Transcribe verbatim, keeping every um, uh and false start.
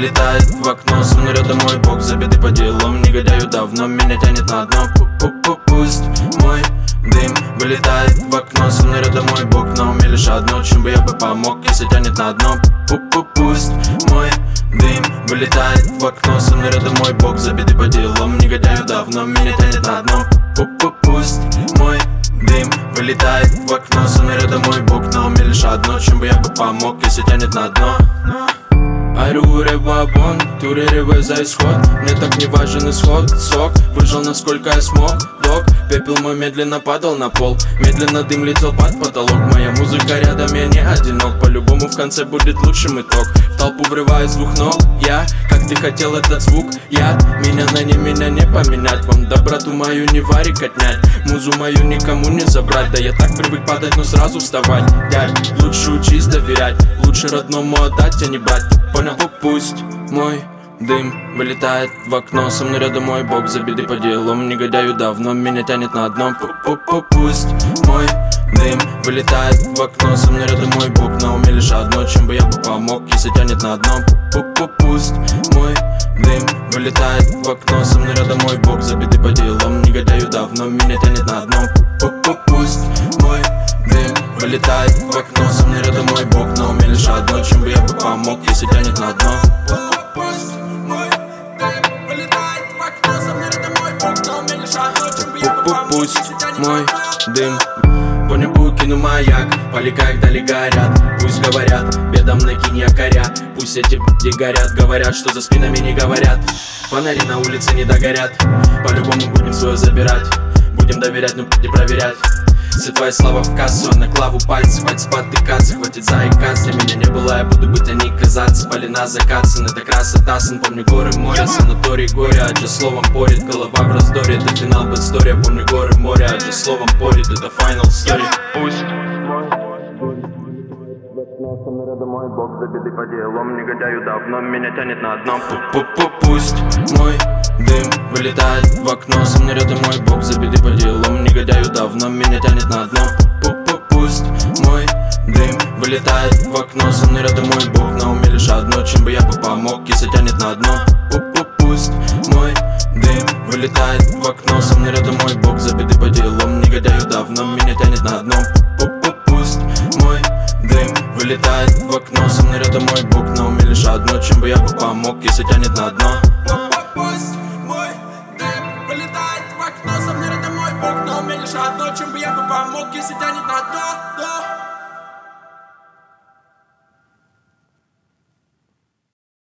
вылетает в окно. Со мной рядом мой бог, забитый по делам. Негодяю давно, меня тянет на дно. Пусть мой дым вылетает в окно. Со мной рядом мой бог, на уме лишь одно, чем бы я бы помог, если тянет на дно. Пусть мой дым вылетает в окно. Со мной рядом мой бог, забитый по делам. Негодяю давно, меня тянет на дно. Пусть мой дым вылетает в окно. Со мной рядом мой бог, на уме лишь одно, чем бы я бы помог, если тянет на дно. Арюре бабон, туререве за исход. Мне так не важен исход, сок. Выжил насколько я смог, док. Пепел мой медленно падал на пол. Медленно дым летел под потолок. Моя музыка рядом, я не одинок. По-любому в конце будет лучшим итог. В толпу врываюсь с двух ног. Я, как ты хотел этот звук, я. Меня на не меня не поменять. Вам доброту мою не варик отнять. Музу мою никому не забрать. Да я так привык падать, но сразу вставать. Дядь, лучше учись доверять. Лучше родному отдать, а не брать. Понял? Пусть мой дым вылетает в окно. Со мной рядом мой бог, забитый по делам. Негодяю давно, меня тянет на дно. Пусть мой дым вылетает в окно. Со мной рядом мой бог, на уме лишь одно, чем бы я бы помог, если тянет на дно. Пусть мой дым вылетает в окно. Со мной рядом мой бог, забитый по делам. Негодяю давно, меня тянет на дно. Пусть мой дым вылетает в окно. Со мной рядом мой бог, на уме лишь одно, чем бы я бы помог, если тянет на дно. Пусть мой дым вылетает в окно. Со мной рядом мой бог, на уме лишь одно, чем бы я бы помог, Пусть если тянет на мой дно. дым по небу кину маяк, поли как дали горят. Пусть говорят, бедом накинь якоря. Пусть эти б***ь горят, говорят, что за спинами не говорят. Фонари на улице не догорят. По-любому будем свое забирать. Будем доверять, но не проверять. Все твоя слава в кассу, на клаву пальцы. Хватит спотыкаться, хватит заикаться. Для меня не было, я буду быть, а не казаться. Полина закатсан, это красота, сын. Помню горы, море, санаторий, горе. А же словом порит, голова в раздоре. Это финал, бэдстория, помню горы, море. А же словом порит, это final story. Пусть со мной рядом мой бог, забитый по делам. Негодяю давно, меня тянет на дно. Пусть мой дым вылетает в окно. Со мной рядом мой бог, забитый по делам. Негодяю давно, меня тянет на дно. Пусть мой дым вылетает в окно. Со мной рядом мой бог, на уме лишь одно, чем бы я бы помог, если тянет на дно. Пусть мой дым вылетает в окно. Со мной рядом мой бог, забитый по делам. Негодяю давно, меня тянет на дно. Пусть мой дым вылетает в окно. Со мной рядом мой бог, на уме лишь одно, чем бы я бы помог, если тянет на дно. Пусть мой дым вылетает в окно. Со мной рядом мой бог, на уме лишь одно, чем бы я бы помог, если тянет на дно.